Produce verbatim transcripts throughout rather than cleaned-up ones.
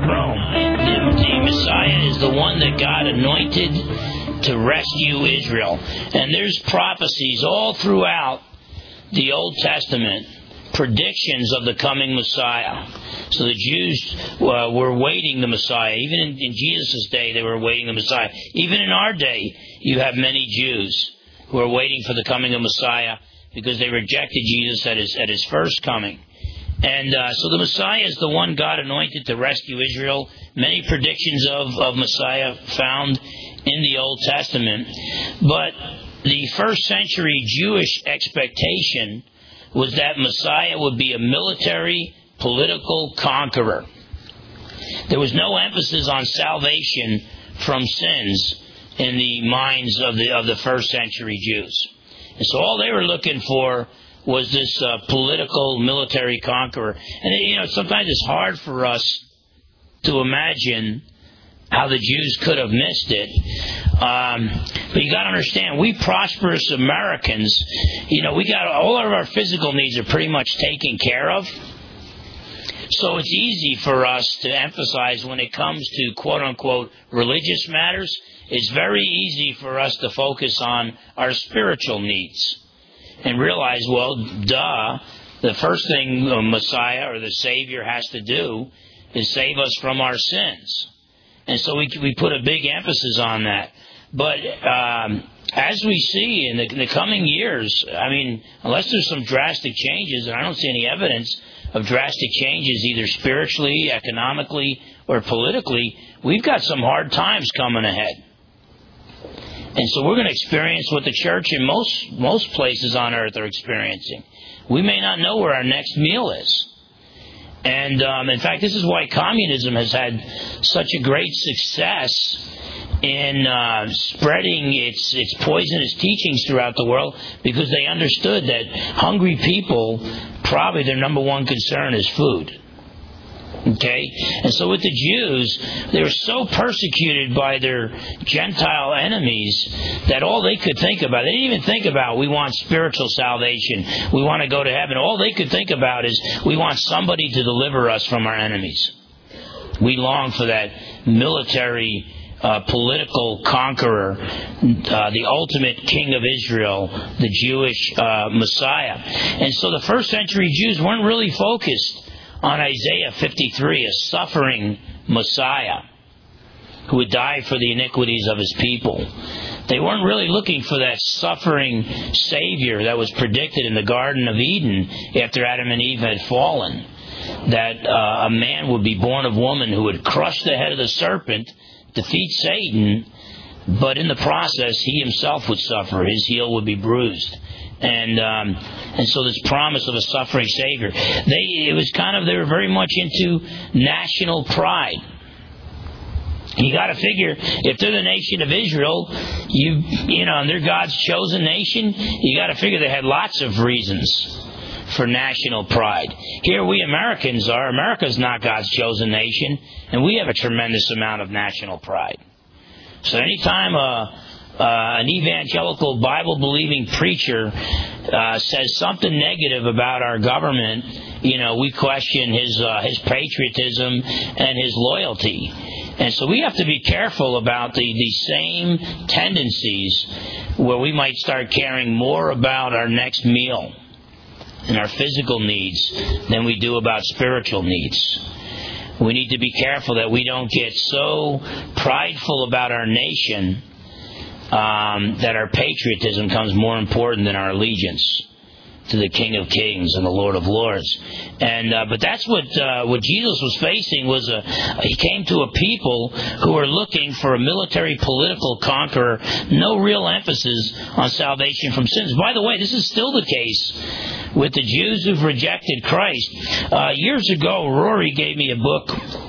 Rome. The, the Messiah is the one that God anointed to rescue Israel. And there's prophecies all throughout the Old Testament, predictions of the coming Messiah. So the Jews uh, were waiting the Messiah. Even in, in Jesus' day, they were waiting the Messiah. Even in our day, you have many Jews who are waiting for the coming of Messiah because they rejected Jesus at his, at his first coming. And uh, so the Messiah is the one God anointed to rescue Israel. Many predictions of, of Messiah found in the Old Testament. But the first century Jewish expectation was that Messiah would be a military, political conqueror. There was no emphasis on salvation from sins in the minds of the of the first century Jews. And so all they were looking for was this uh, political, military conqueror. And, you know, sometimes it's hard for us to imagine how the Jews could have missed it. Um, but you got to understand, we prosperous Americans, you know, we got all of our physical needs are pretty much taken care of. So it's easy for us to emphasize when it comes to quote-unquote religious matters. It's very easy for us to focus on our spiritual needs and realize, well, duh, the first thing the Messiah or the Savior has to do is save us from our sins. And so we we put a big emphasis on that. But um, as we see in the, in the coming years, I mean, unless there's some drastic changes, and I don't see any evidence of drastic changes either spiritually, economically, or politically, we've got some hard times coming ahead. And so we're going to experience what the church in most most places on earth are experiencing. We may not know where our next meal is. And, um, in fact, this is why communism has had such a great success in uh, spreading its its poisonous teachings throughout the world, because they understood that hungry people, probably their number one concern is food. Okay? And so with the Jews, they were so persecuted by their Gentile enemies that all they could think about, they didn't even think about, we want spiritual salvation, we want to go to heaven. All they could think about is, we want somebody to deliver us from our enemies. We long for that military, uh, political conqueror, uh, the ultimate king of Israel, the Jewish uh, Messiah. And so the first century Jews weren't really focused on Isaiah fifty-three, a suffering Messiah who would die for the iniquities of his people. They weren't really looking for that suffering Savior that was predicted in the Garden of Eden after Adam and Eve had fallen. That uh, a man would be born of woman who would crush the head of the serpent, defeat Satan, but in the process he himself would suffer. His heel would be bruised. And um, and so this promise of a suffering Savior, they it was kind of they were very much into national pride. You got to figure, if they're the nation of Israel, you you know, and they're God's chosen nation, you got to figure they had lots of reasons for national pride. Here we Americans are. America's not God's chosen nation, and we have a tremendous amount of national pride. So anytime a Uh, an evangelical Bible-believing preacher uh, says something negative about our government, you know, we question his uh, his patriotism and his loyalty. And so we have to be careful about the, the same tendencies where we might start caring more about our next meal and our physical needs than we do about spiritual needs. We need to be careful that we don't get so prideful about our nation Um, that our patriotism comes more important than our allegiance to the King of Kings and the Lord of Lords. And uh, but that's what uh, what Jesus was facing was a he came to a people who were looking for a military political conqueror, no real emphasis on salvation from sins. By the way, this is still the case with the Jews who've rejected Christ. Uh, years ago, Rory gave me a book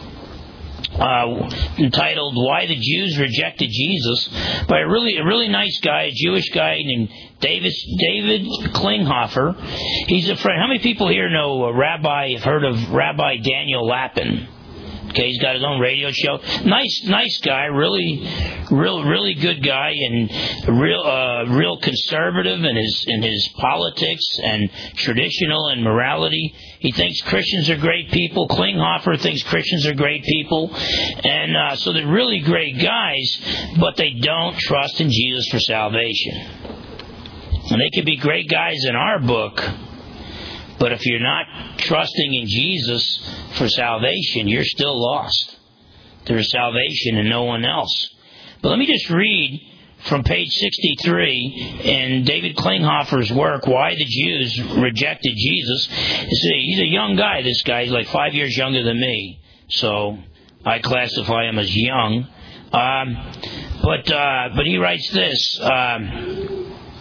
Uh, entitled "Why the Jews Rejected Jesus" by a really a really nice guy, a Jewish guy named David David Klinghoffer. He's a friend. How many people here know a Rabbi? Have heard of Rabbi Daniel Lapin? Okay, he's got his own radio show. Nice, nice guy. Really, real, really good guy, and real, uh, real conservative in his in his politics and traditional and morality. He thinks Christians are great people. Klinghoffer thinks Christians are great people, and uh, so they're really great guys, but they don't trust in Jesus for salvation. And they could be great guys in our book, but if you're not trusting in Jesus for salvation, you're still lost. There is salvation in no one else. But let me just read from page sixty-three in David Klinghoffer's work, Why the Jews Rejected Jesus. He's a young guy, this guy. He's like five years younger than me. So I classify him as young. Um, but, uh, but he writes this. Um,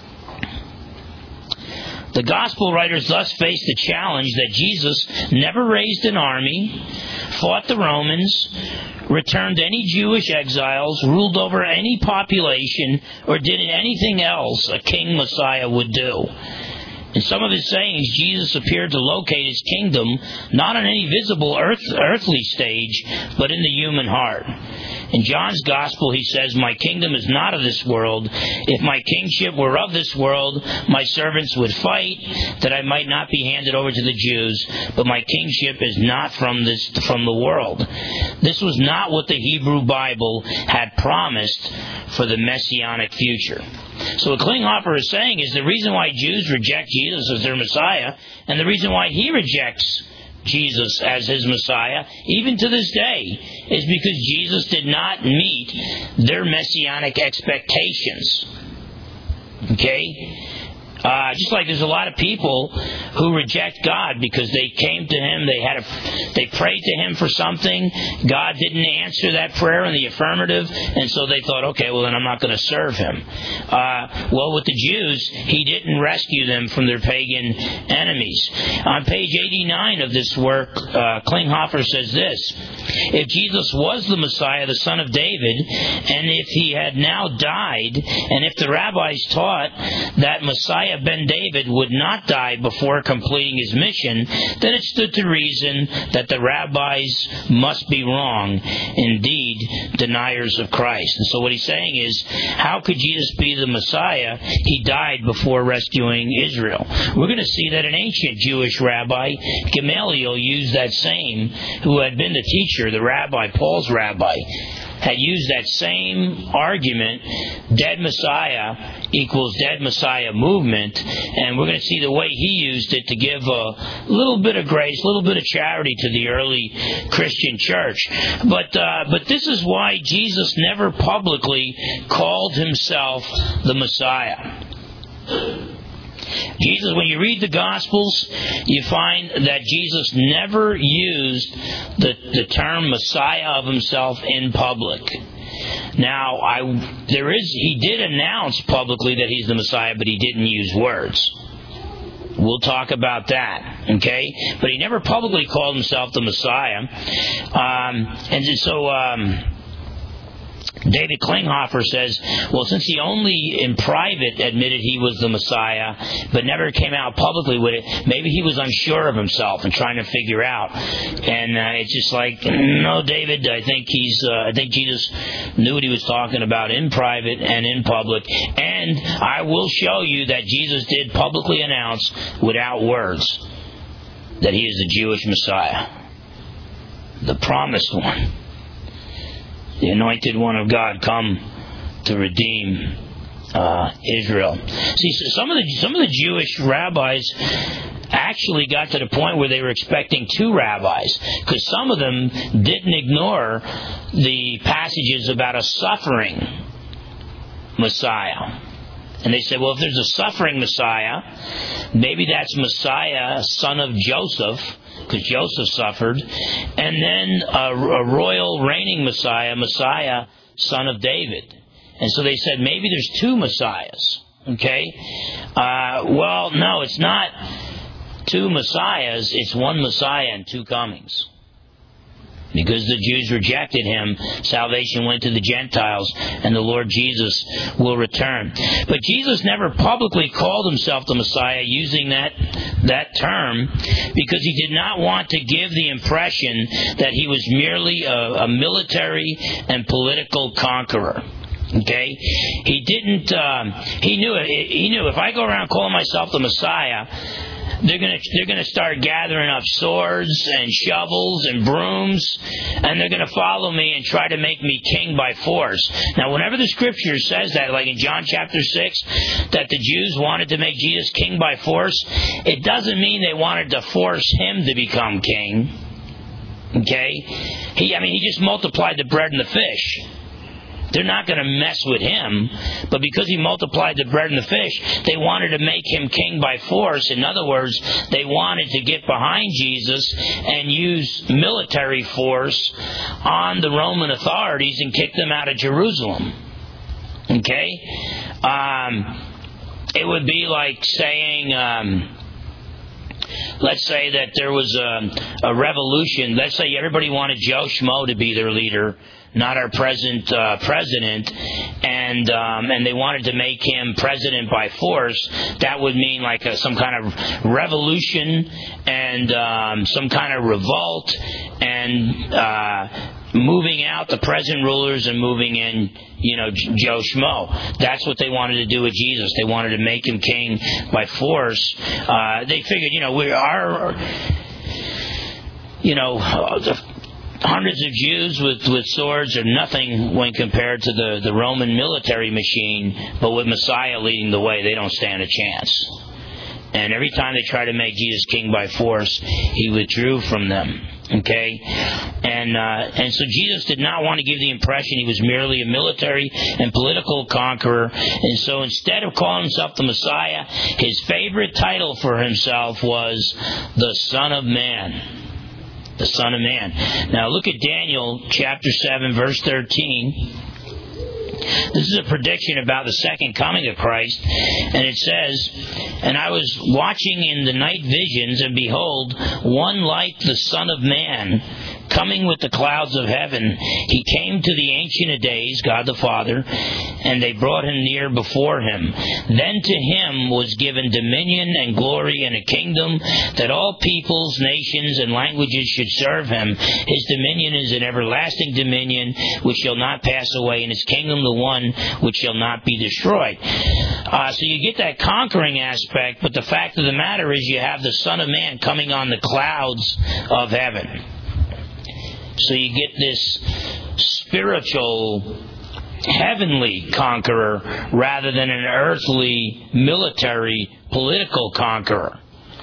The gospel writers thus faced the challenge that Jesus never raised an army, fought the Romans, returned any Jewish exiles, ruled over any population, or did anything else a king Messiah would do. In some of his sayings, Jesus appeared to locate his kingdom not on any visible earth, earthly stage, but in the human heart. In John's Gospel, he says, My kingdom is not of this world. If my kingship were of this world, my servants would fight, that I might not be handed over to the Jews. But my kingship is not from this from the world. This was not what the Hebrew Bible had promised for the messianic future. So what Klinghoffer is saying is the reason why Jews reject Jesus as their Messiah, and the reason why he rejects Jesus as his Messiah, even to this day, is because Jesus did not meet their messianic expectations. Okay? Uh, just like there's a lot of people who reject God because they came to Him, they had a, they prayed to Him for something, God didn't answer that prayer in the affirmative, and so they thought, okay, well then I'm not going to serve Him. Uh, well, with the Jews, He didn't rescue them from their pagan enemies. On page eighty-nine of this work, uh, Klinghoffer says this: if Jesus was the Messiah, the son of David, and if He had now died, and if the rabbis taught that Messiah ben David would not die before completing his mission, then it stood to reason that the rabbis must be wrong, indeed deniers of Christ. And so what he's saying is, how could Jesus be the Messiah? He died before rescuing Israel. We're going to see that an ancient Jewish rabbi, Gamaliel, used that same, who had been the teacher, the rabbi, Paul's rabbi, had used that same argument, dead Messiah equals dead Messiah movement, and we're going to see the way he used it to give a little bit of grace, a little bit of charity to the early Christian church. But uh, but this is why Jesus never publicly called himself the Messiah. Jesus, when you read the Gospels, you find that Jesus never used the, the term Messiah of himself in public. Now, I there is he did announce publicly that he's the Messiah, but he didn't use words. We'll talk about that, okay? But he never publicly called himself the Messiah. Um, and so... Um, David Klinghoffer says, well, since he only in private admitted he was the Messiah, but never came out publicly with it, maybe he was unsure of himself and trying to figure out. And uh, it's just like, no, David, I think he's, uh, I think Jesus knew what he was talking about in private and in public. And I will show you that Jesus did publicly announce without words that he is the Jewish Messiah, the promised one, the anointed one of God, come to redeem uh, Israel. See, so some of the some of the Jewish rabbis actually got to the point where they were expecting two rabbis, because some of them didn't ignore the passages about a suffering Messiah. And they said, well, if there's a suffering Messiah, maybe that's Messiah, son of Joseph, because Joseph suffered, and then a, a royal reigning Messiah, Messiah, son of David. And so they said, maybe there's two Messiahs. Okay? Uh, well, no, it's not two Messiahs. It's one Messiah and two comings. Because the Jews rejected him, salvation went to the Gentiles, and the Lord Jesus will return. But Jesus never publicly called himself the Messiah using that that term, because he did not want to give the impression that he was merely a, a military and political conqueror. Okay, he didn't. Um, he knew it. He knew if I go around calling myself the Messiah, they're gonna they're gonna start gathering up swords and shovels and brooms, and they're gonna follow me and try to make me king by force. Now, whenever the Scripture says that, like in John chapter six, that the Jews wanted to make Jesus king by force, it doesn't mean they wanted to force him to become king. Okay, he I mean he just multiplied the bread and the fish. They're not going to mess with him, but because he multiplied the bread and the fish, they wanted to make him king by force. In other words, they wanted to get behind Jesus and use military force on the Roman authorities and kick them out of Jerusalem. Okay? Um, it would be like saying... Um, Let's say that there was a, a revolution. Let's say everybody wanted Joe Schmo to be their leader, not our present uh, president, and um, and they wanted to make him president by force. That would mean like a, some kind of revolution and um, some kind of revolt and uh, moving out the present rulers and moving in, you know, Joe Schmo. That's what they wanted to do with Jesus. They wanted to make him king by force. Uh, they figured, you know, we are, you know, the hundreds of Jews with, with swords are nothing when compared to the, the Roman military machine, but with Messiah leading the way, they don't stand a chance. And every time they tried to make Jesus king by force, he withdrew from them. Okay? And uh, and so Jesus did not want to give the impression he was merely a military and political conqueror. And so instead of calling himself the Messiah, his favorite title for himself was the Son of Man. The Son of Man. Now look at Daniel chapter seven, verse thirteen. This is a prediction about the second coming of Christ. And it says, "And I was watching in the night visions, and behold, one like the Son of Man, coming with the clouds of heaven. He came to the Ancient of Days, God the Father, and they brought him near before him. Then to him was given dominion and glory and a kingdom, that all peoples, nations, and languages should serve him. His dominion is an everlasting dominion, which shall not pass away, and his kingdom the one which shall not be destroyed." Uh, so you get that conquering aspect, but the fact of the matter is you have the Son of Man coming on the clouds of heaven. So you get this spiritual, heavenly conqueror rather than an earthly, military, political conqueror.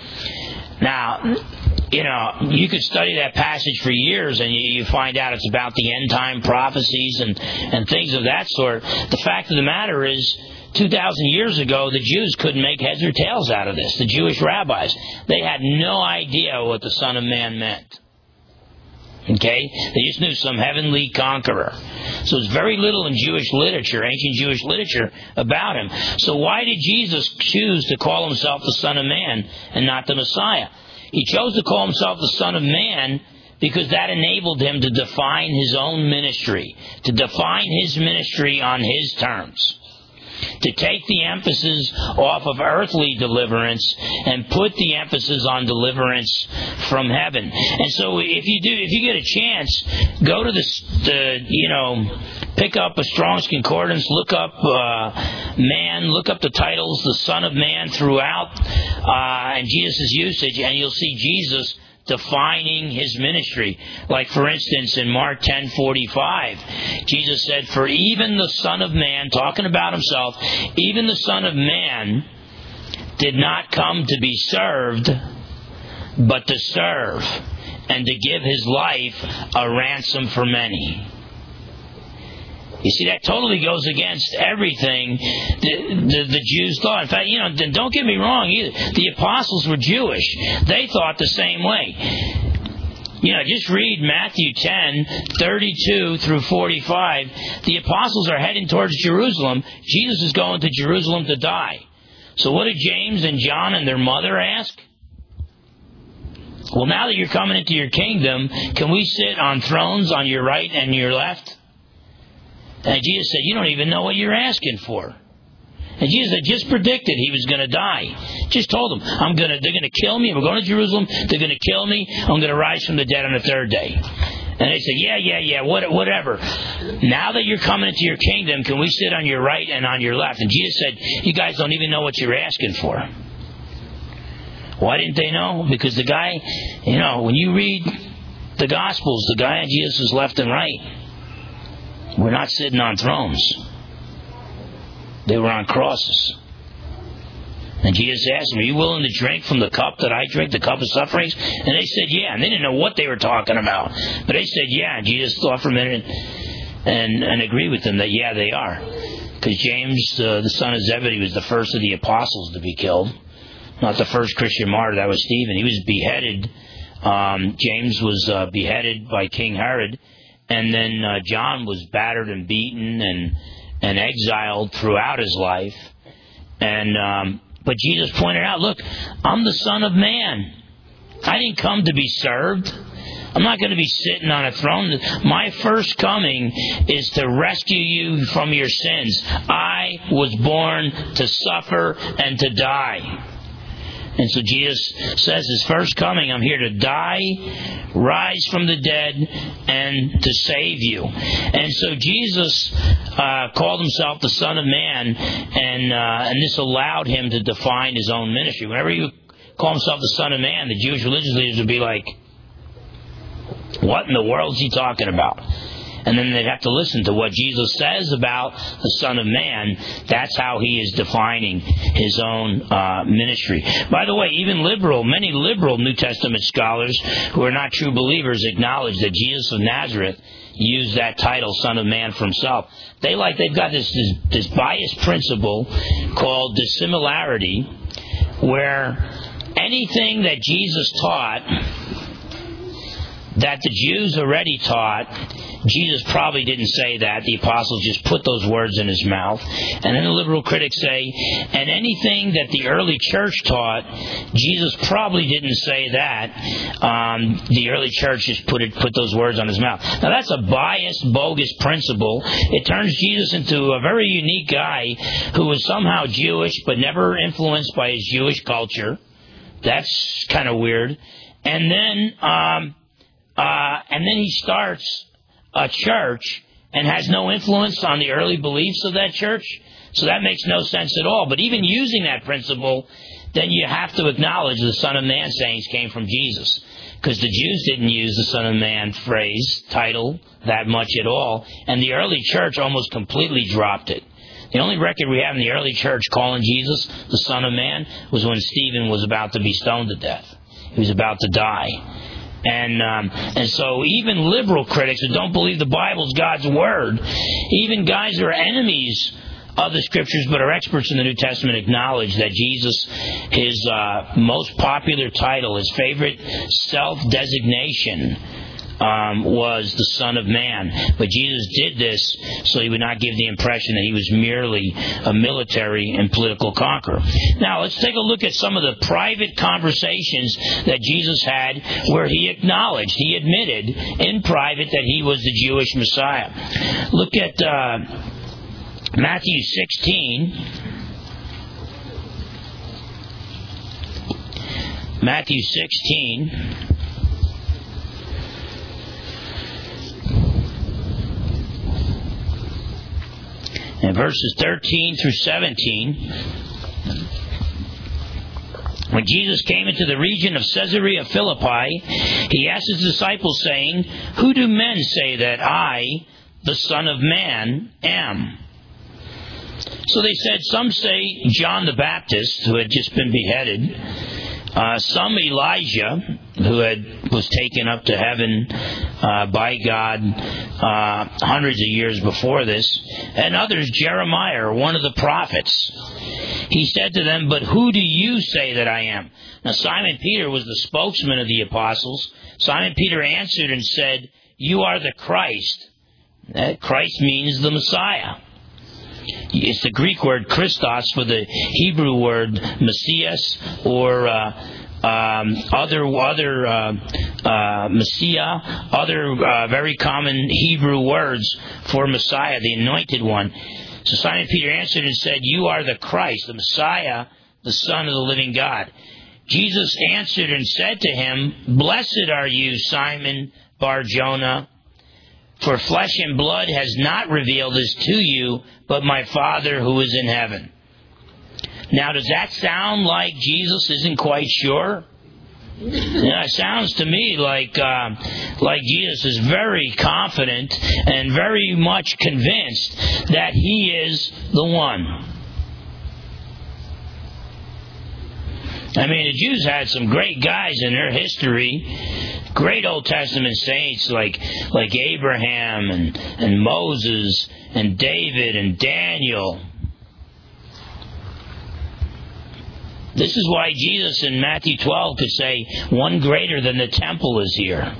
Now, you know, you could study that passage for years and you, you find out it's about the end time prophecies and, and things of that sort. The fact of the matter is, two thousand years ago, the Jews couldn't make heads or tails out of this. The Jewish rabbis, they had no idea what the Son of Man meant. Okay? They just knew some heavenly conqueror. So there's very little in Jewish literature, ancient Jewish literature, about him. So why did Jesus choose to call himself the Son of Man and not the Messiah? He chose to call himself the Son of Man because that enabled him to define his own ministry, to define his ministry on his terms, to take the emphasis off of earthly deliverance and put the emphasis on deliverance from heaven. And so if you do, if you get a chance, go to the, the you know, pick up a Strong's Concordance, look up uh, man, look up the titles, the Son of Man throughout, uh, and Jesus' usage, and you'll see Jesus defining his ministry. Like, for instance, in Mark ten forty-five, Jesus said, "For even the Son of Man," talking about himself, "even the Son of Man did not come to be served, but to serve, and to give his life a ransom for many." You see, that totally goes against everything the, the, the Jews thought. In fact, you know, don't get me wrong either. The apostles were Jewish. They thought the same way. You know, just read Matthew ten, thirty-two through forty-five. The apostles are heading towards Jerusalem. Jesus is going to Jerusalem to die. So what did James and John and their mother ask? well, now that you're coming into your kingdom, can we sit on thrones on your right and your left? And Jesus said, you don't even know what you're asking for. And Jesus had just predicted he was going to die. Just told them, I'm going to, they're going to kill me. We're going to Jerusalem. They're going to kill me. I'm going to rise from the dead on the third day. And they said, yeah, yeah, yeah, what, whatever. Now that you're coming into your kingdom, can we sit on your right and on your left? And Jesus said, you guys don't even know what you're asking for. Why didn't they know? Because the guy, you know, when you read the Gospels, the guy on Jesus' left and right were not sitting on thrones. They were on crosses. And Jesus asked them, are you willing to drink from the cup that I drink, the cup of sufferings? And they said, yeah. And they didn't know what they were talking about. But they said, yeah. And Jesus thought for a minute and, and agreed with them that, yeah, they are. Because James, uh, the son of Zebedee, was the first of the apostles to be killed. Not the first Christian martyr. That was Stephen. He was beheaded. Um, James was uh, beheaded by King Herod. And then uh, John was battered and beaten and, and exiled throughout his life. And... Um, But Jesus pointed out, look, I'm the Son of Man. I didn't come to be served. I'm not going to be sitting on a throne. My first coming is to rescue you from your sins. I was born to suffer and to die. And so Jesus says his first coming, I'm here to die, rise from the dead, and to save you. And so Jesus uh, called himself the Son of Man, and uh, and this allowed him to define his own ministry. Whenever you call himself the Son of Man, the Jewish religious leaders would be like, what in the world is he talking about? And then they'd have to listen to what Jesus says about the Son of Man. That's how he is defining his own uh, ministry. By the way, even liberal, many liberal New Testament scholars who are not true believers acknowledge that Jesus of Nazareth used that title, Son of Man, for himself. They like they've got this this, this biased principle called dissimilarity, where anything that Jesus taught that the Jews already taught, Jesus probably didn't say that. The apostles just put those words in his mouth. And then the liberal critics say, and anything that the early church taught, Jesus probably didn't say that. Um, the early church just put it, put those words on his mouth. Now that's a biased, bogus principle. It turns Jesus into a very unique guy who was somehow Jewish but never influenced by his Jewish culture. That's kind of weird. And then, um, uh, and then he starts a church and has no influence on the early beliefs of that church. So that makes no sense at all. But even using that principle, then you have to acknowledge the Son of Man sayings came from Jesus. Because the Jews didn't use the Son of Man phrase, title, that much at all. And the early church almost completely dropped it. The only record we have in the early church calling Jesus the Son of Man was when Stephen was about to be stoned to death. He was about to die. And um, and so even liberal critics who don't believe the Bible's God's Word, even guys who are enemies of the Scriptures but are experts in the New Testament, acknowledge that Jesus, his uh, most popular title, his favorite self-designation, um, was the Son of Man. But Jesus did this so he would not give the impression that he was merely a military and political conqueror. Now, let's take a look at some of the private conversations that Jesus had where he acknowledged, he admitted in private that he was the Jewish Messiah. Look at uh, Matthew sixteen. Matthew sixteen. And verses thirteen through seventeen, when Jesus came into the region of Caesarea Philippi, he asked his disciples, saying, who do men say that I, the Son of Man, am? So they said, some say John the Baptist, who had just been beheaded, uh, some Elijah, who had was taken up to heaven uh, by God uh, hundreds of years before this, and others Jeremiah, or one of the prophets. He said to them, but who do you say that I am? Now Simon Peter was the spokesman of the apostles. Simon Peter answered and said, you are the Christ. That Christ means the Messiah. It's the Greek word Christos for the Hebrew word Messias, or uh, um, other other uh, uh, Messiah, other uh, very common Hebrew words for Messiah, the Anointed One. So Simon Peter answered and said, "You are the Christ, the Messiah, the Son of the living God." Jesus answered and said to him, "Blessed are you, Simon Bar-Jonah, for flesh and blood has not revealed this to you, but my Father who is in heaven." Now, does that sound like Jesus isn't quite sure? Yeah, it sounds to me like uh, like Jesus is very confident and very much convinced that he is the one. I mean, the Jews had some great guys in their history, great Old Testament saints like like Abraham and, and Moses and David and Daniel. This is why Jesus in Matthew twelve could say, "One greater than the temple is here."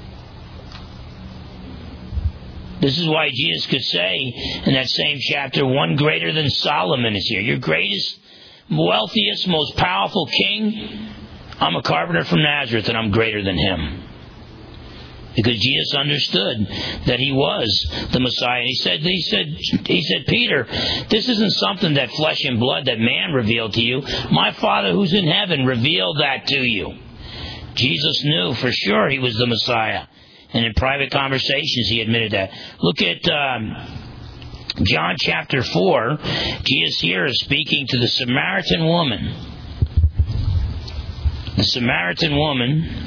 This is why Jesus could say in that same chapter, "One greater than Solomon is here." Your greatest, wealthiest, most powerful king, I'm a carpenter from Nazareth and I'm greater than him. Because Jesus understood that he was the Messiah. And he said, he said, he said, "Peter, this isn't something that flesh and blood, that man revealed to you. My Father who's in heaven revealed that to you." Jesus knew for sure he was the Messiah. And in private conversations he admitted that. Look at um, John chapter four. Jesus here is speaking to the Samaritan woman. The Samaritan woman.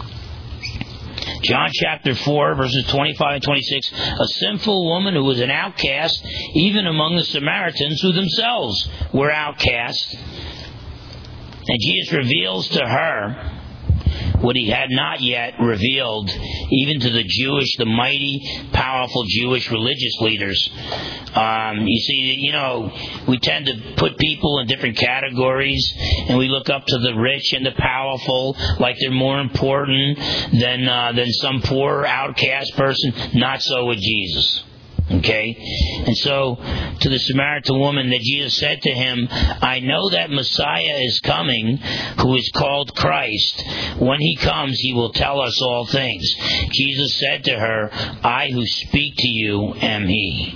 John chapter four, verses twenty-five and twenty-six. A sinful woman who was an outcast, even among the Samaritans who themselves were outcasts. And Jesus reveals to her what he had not yet revealed even to the Jewish, the mighty, powerful Jewish religious leaders. Um, you see, you know, we tend to put people in different categories, and we look up to the rich and the powerful like they're more important than uh, than some poor outcast person. Not so with Jesus. Okay? And so, to the Samaritan woman, that Jesus said to him, "I know that Messiah is coming, who is called Christ. When he comes, he will tell us all things." Jesus said to her, "I who speak to you am he."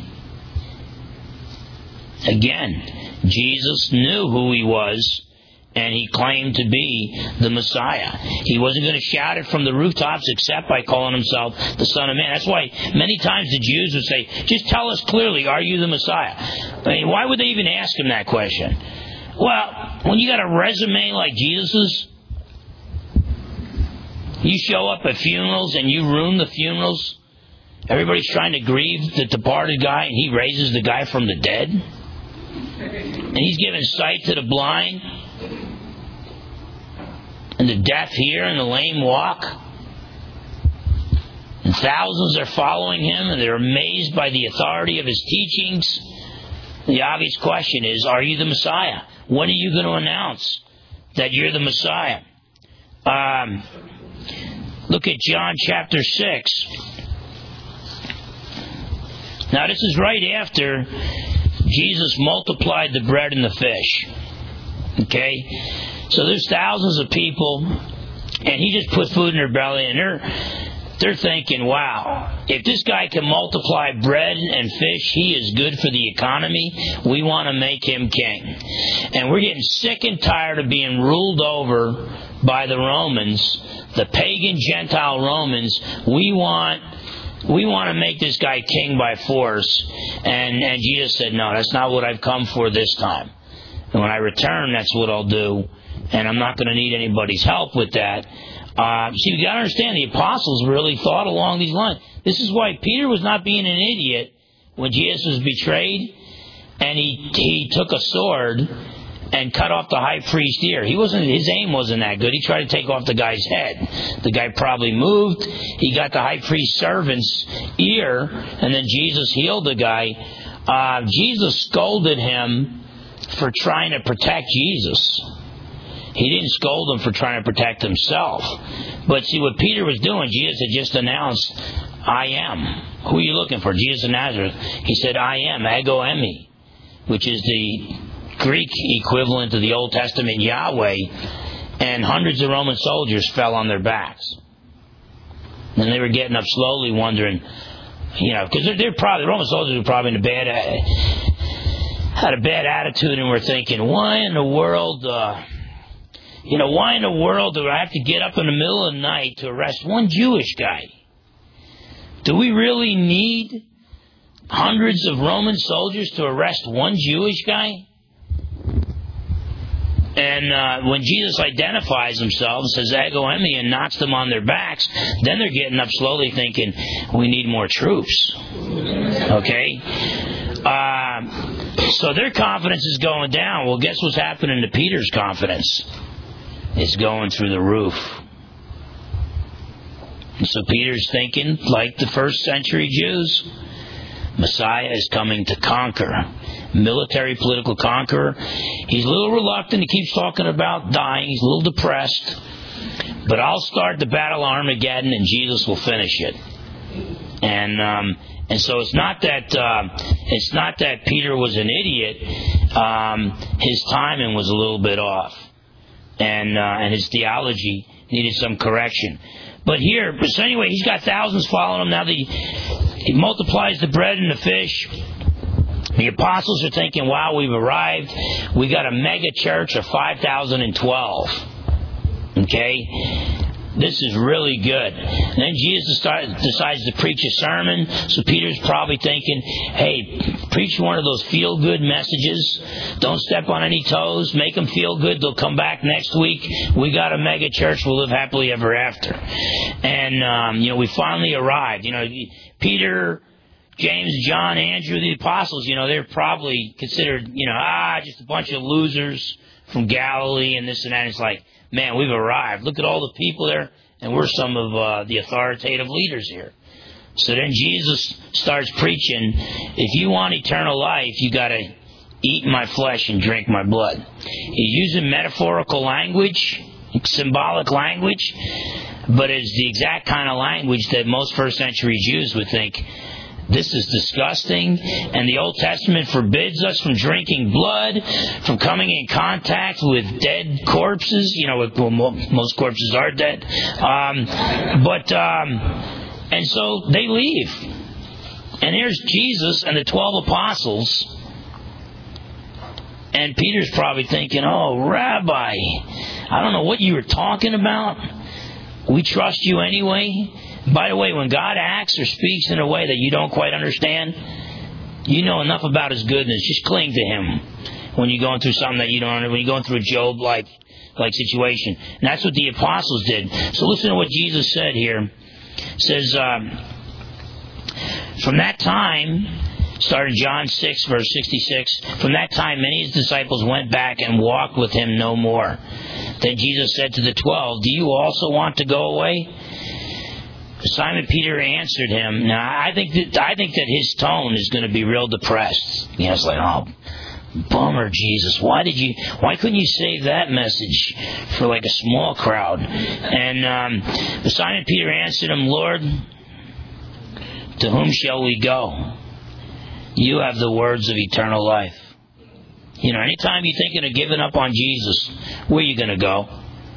Again, Jesus knew who he was, and he claimed to be the Messiah. He wasn't going to shout it from the rooftops except by calling himself the Son of Man. That's why many times the Jews would say, "Just tell us clearly, are you the Messiah?" I mean, why would they even ask him that question? Well, when you got a resume like Jesus's, you show up at funerals and you ruin the funerals. Everybody's trying to grieve the departed guy, and he raises the guy from the dead. And he's giving sight to the blind. And the deaf hear and the lame walk. And thousands are following him, and they're amazed by the authority of his teachings. The obvious question is, are you the Messiah? When are you going to announce that you're the Messiah? Um, look at John chapter six. Now, this is right after Jesus multiplied the bread and the fish. Okay? So there's thousands of people, and he just put food in their belly, and they're they're thinking, wow, if this guy can multiply bread and fish, he is good for the economy. We want to make him king. And we're getting sick and tired of being ruled over by the Romans, the pagan Gentile Romans. We want we want to make this guy king by force. And, and Jesus said, no, that's not what I've come for this time. And when I return, that's what I'll do. And I'm not going to need anybody's help with that. Uh, see, you got to understand, the apostles really thought along these lines. This is why Peter was not being an idiot when Jesus was betrayed, and he he took a sword and cut off the high priest's ear. He wasn't. His aim wasn't that good. He tried to take off the guy's head. The guy probably moved. He got the high priest's servant's ear, and then Jesus healed the guy. Uh, Jesus scolded him for trying to protect Jesus. He didn't scold him for trying to protect himself. But see, what Peter was doing, Jesus had just announced, I am. Who are you looking for? Jesus of Nazareth. He said, I am, ego eimi, which is the Greek equivalent of the Old Testament Yahweh. and hundreds of Roman soldiers fell on their backs. And they were getting up slowly, wondering, you know, because they're, they're probably, the Roman soldiers were probably in a bad, had a bad attitude and were thinking, why in the world, uh, you know, why in the world do I have to get up in the middle of the night to arrest one Jewish guy? Do we really need hundreds of Roman soldiers to arrest one Jewish guy? And uh, when Jesus identifies himself and says ego eimi and knocks them on their backs, then they're getting up slowly thinking, we need more troops. Okay? Uh, so their confidence is going down. Well, guess what's happening to Peter's confidence? It's going through the roof. And so Peter's thinking, like the first century Jews, Messiah is coming to conquer. Military, political conqueror. He's a little reluctant. He keeps talking about dying. He's a little depressed. But I'll start the battle of Armageddon and Jesus will finish it. And um, and so it's not that uh, it's not that Peter was an idiot. Um, his timing was a little bit off, and uh, and his theology needed some correction. But here, so anyway, he's got thousands following him now. The, he multiplies the bread and the fish. The apostles are thinking, wow, we've arrived. We got a mega church of five thousand twelve. Okay? This is really good. And then Jesus start, decides to preach a sermon. So Peter's probably thinking, hey, preach one of those feel-good messages. Don't step on any toes. Make them feel good. They'll come back next week. We got a mega church. We'll live happily ever after. And, um, you know, we finally arrived. You know, Peter, James, John, Andrew, the apostles, you know, they're probably considered, you know, ah, just a bunch of losers from Galilee and this and that. It's like, man, we've arrived. Look at all the people there, and we're some of uh, the authoritative leaders here. So then Jesus starts preaching, if you want eternal life, you got to eat my flesh and drink my blood. He's using metaphorical language, symbolic language, but it's the exact kind of language that most first century Jews would think, this is disgusting, and the Old Testament forbids us from drinking blood, from coming in contact with dead corpses. You know, well, most corpses are dead. Um, but, um, and so they leave. And here's Jesus and the twelve apostles, and Peter's probably thinking, oh, Rabbi, I don't know what you were talking about. We trust you anyway. By the way, when God acts or speaks in a way that you don't quite understand, you know enough about His goodness. Just cling to Him when you're going through something that you don't understand, when you're going through a Job-like like situation. And that's what the apostles did. So listen to what Jesus said here. It says, um, from that time, started John six, verse sixty-six, from that time many of His disciples went back and walked with Him no more. Then Jesus said to the twelve, do you also want to go away? Simon Peter answered him. Now, I think that I think that his tone is going to be real depressed. You know, it's like, oh, bummer, Jesus. Why did you? Why couldn't you save that message for like a small crowd? And um, Simon Peter answered him, Lord, to whom shall we go? You have the words of eternal life. You know, anytime you're thinking of giving up on Jesus, where are you going to go?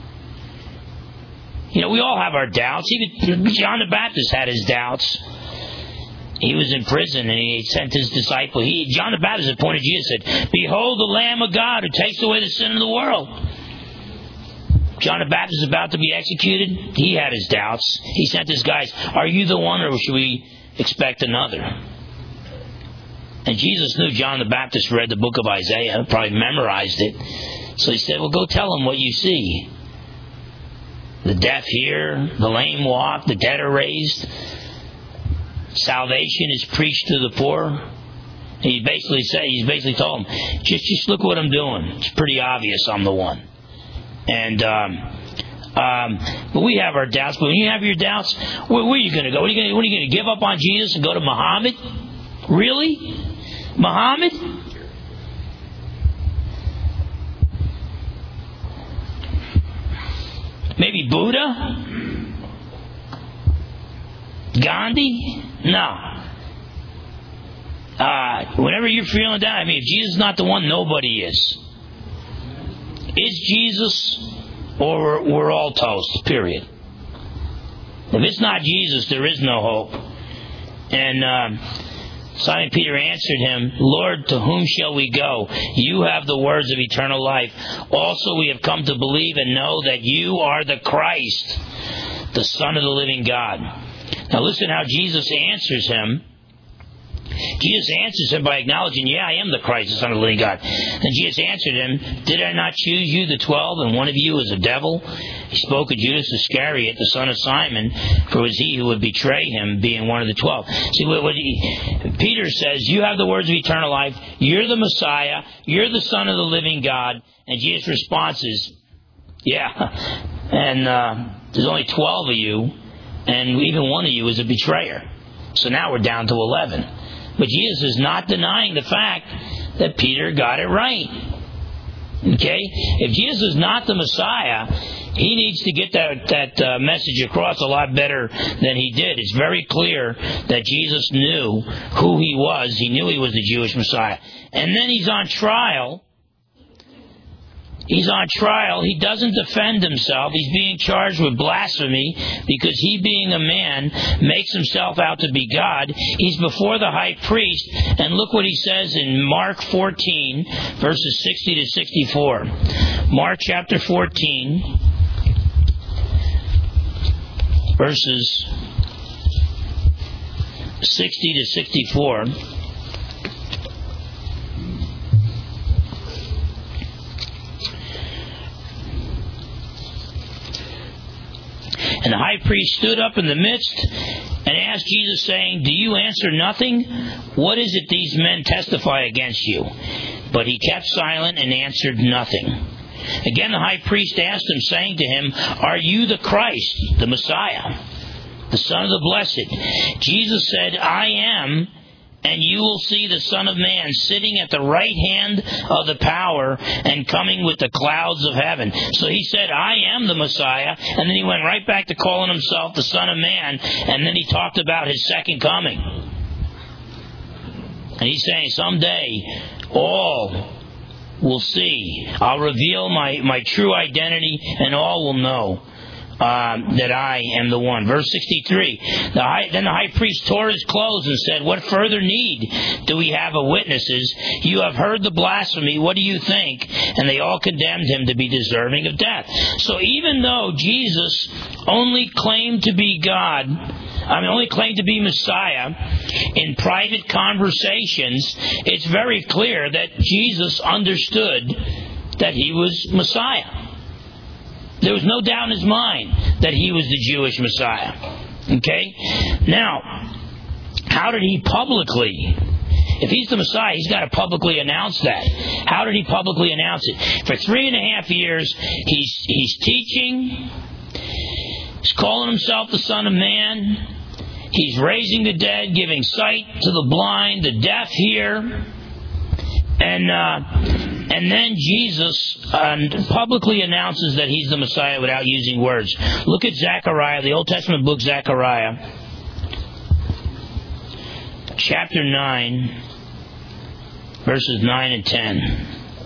You know, we all have our doubts. Even John the Baptist had his doubts. He was in prison and he sent his disciple. He, John the Baptist appointed Jesus and said, behold the Lamb of God who takes away the sin of the world. John the Baptist is about to be executed. He had his doubts. He sent his guys, are you the one or should we expect another? And Jesus knew John the Baptist read the book of Isaiah, probably memorized it. So he said, well, go tell him what you see. The deaf hear, the lame walk, the dead are raised. Salvation is preached to the poor. And he basically said, he's basically told them, just just look what I'm doing. It's pretty obvious I'm the one. And um, um, but we have our doubts. But when you have your doubts, where, where are you going to go? What are you going to give up on Jesus and go to Muhammad? Really, Muhammad? Maybe Buddha? Gandhi? No. Uh, whenever you're feeling down, I mean, if Jesus is not the one, nobody is. Is Jesus or we're, we're all toast, period. If it's not Jesus, there is no hope. And uh, Simon Peter answered him, Lord, to whom shall we go? You have the words of eternal life. Also we have come to believe and know that you are the Christ, the Son of the living God. Now listen how Jesus answers him. Jesus answers him by acknowledging, yeah, I am the Christ, the Son of the living God. Then Jesus answered him, did I not choose you, the twelve, and one of you is a devil? He spoke of Judas Iscariot, the son of Simon, for it was he who would betray him, being one of the twelve. See, what, what he, Peter says, you have the words of eternal life, you're the Messiah, you're the Son of the living God. And Jesus' response is, yeah, and uh, there's only twelve of you, and even one of you is a betrayer. So now we're down to eleven. But Jesus is not denying the fact that Peter got it right. Okay? If Jesus is not the Messiah, he needs to get that, that uh, message across a lot better than he did. It's very clear that Jesus knew who he was. He knew he was the Jewish Messiah. And then he's on trial. He's on trial. He doesn't defend himself. He's being charged with blasphemy because he, being a man, makes himself out to be God. He's before the high priest. And look what he says in Mark fourteen, verses sixty to sixty-four. Mark chapter fourteen, verses sixty to sixty-four. And the high priest stood up in the midst and asked Jesus, saying, do you answer nothing? What is it these men testify against you? But he kept silent and answered nothing. Again the high priest asked him, saying to him, are you the Christ, the Messiah, the Son of the Blessed? Jesus said, I am. And you will see the Son of Man sitting at the right hand of the power and coming with the clouds of heaven. So he said, I am the Messiah. And then he went right back to calling himself the Son of Man. And then he talked about his second coming. And he's saying, someday all will see. I'll reveal my, my true identity and all will know. Uh, that I am the one. Verse sixty-three. The high, then the high priest tore his clothes and said, what further need do we have of witnesses? You have heard the blasphemy. What do you think? And they all condemned him to be deserving of death. So even though Jesus only claimed to be God, I mean, only claimed to be Messiah in private conversations, it's very clear that Jesus understood that he was Messiah. There was no doubt in his mind that he was the Jewish Messiah. Okay? Now, how did he publicly, if he's the Messiah, he's got to publicly announce that. How did he publicly announce it? For three and a half years, he's, he's teaching, he's calling himself the Son of Man, he's raising the dead, giving sight to the blind, the deaf hear, and uh, and then Jesus uh, publicly announces that he's the Messiah without using words. Look at Zechariah, the Old Testament book Zechariah, chapter nine, verses nine and ten.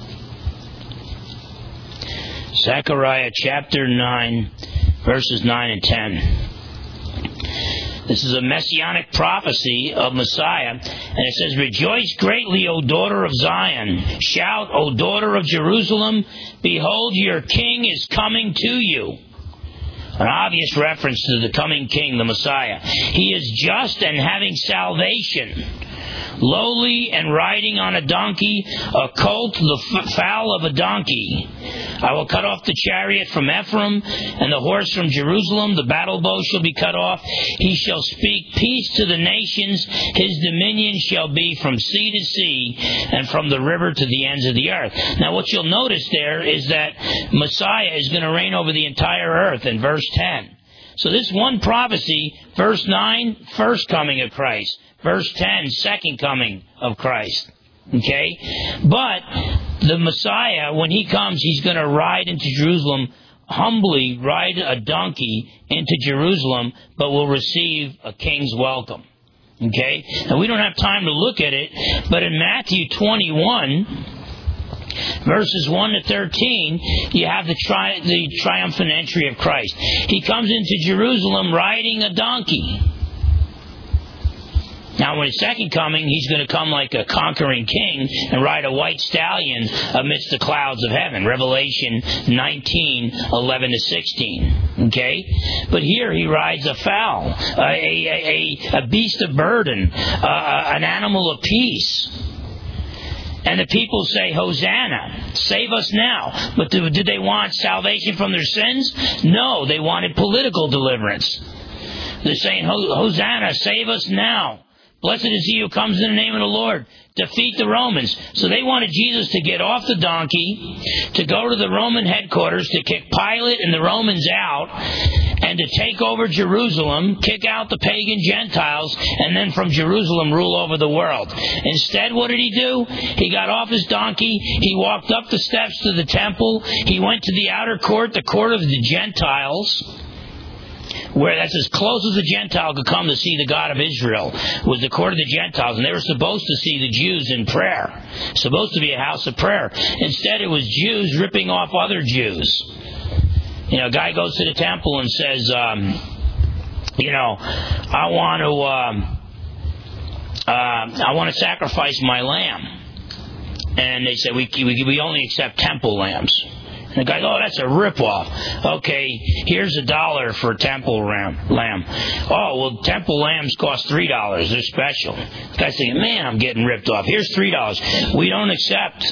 Zechariah chapter nine, verses nine and ten. This is a messianic prophecy of Messiah. And it says, rejoice greatly, O daughter of Zion. Shout, O daughter of Jerusalem. Behold, your king is coming to you. An obvious reference to the coming king, the Messiah. He is just and having salvation. Lowly and riding on a donkey, a colt, the f- foal of a donkey. I will cut off the chariot from Ephraim, and the horse from Jerusalem. The battle bow shall be cut off. He shall speak peace to the nations. His dominion shall be from sea to sea, and from the river to the ends of the earth. Now what you'll notice there is that Messiah is going to reign over the entire earth in verse ten. So this one prophecy, verse nine, first coming of Christ. Verse ten, second coming of Christ. Okay? But the Messiah, when he comes, he's going to ride into Jerusalem, humbly ride a donkey into Jerusalem, but will receive a king's welcome. Okay? Now we don't have time to look at it, but in Matthew twenty-one, Verses one to thirteen, you have the, tri- the triumphant entry of Christ. He comes into Jerusalem riding a donkey. Now, when his second coming, he's going to come like a conquering king and ride a white stallion amidst the clouds of heaven. Revelation nineteen, eleven to sixteen. Okay? But here he rides a fowl, a, a, a, a beast of burden, uh, an animal of peace. And the people say, Hosanna, save us now. But did they want salvation from their sins? No, they wanted political deliverance. They're saying, Hosanna, save us now. Blessed is he who comes in the name of the Lord. Defeat the Romans. So they wanted Jesus to get off the donkey, to go to the Roman headquarters, to kick Pilate and the Romans out, and to take over Jerusalem, kick out the pagan Gentiles, and then from Jerusalem rule over the world. Instead, what did he do? He got off his donkey, he walked up the steps to the temple, he went to the outer court, the court of the Gentiles, where that's as close as a Gentile could come to see the God of Israel, was the court of the Gentiles. And they were supposed to see the Jews in prayer. Supposed to be a house of prayer. Instead, it was Jews ripping off other Jews. You know, a guy goes to the temple and says, um, you know, I want to, um, uh, I want to sacrifice my lamb. And they say, we, we, we only accept temple lambs. And the guy goes, oh, that's a ripoff. Okay, here's a dollar for a temple ram, lamb. Oh, well, temple lambs cost three dollars. They're special. The guy's thinking, man, I'm getting ripped off. Here's three dollars. We don't accept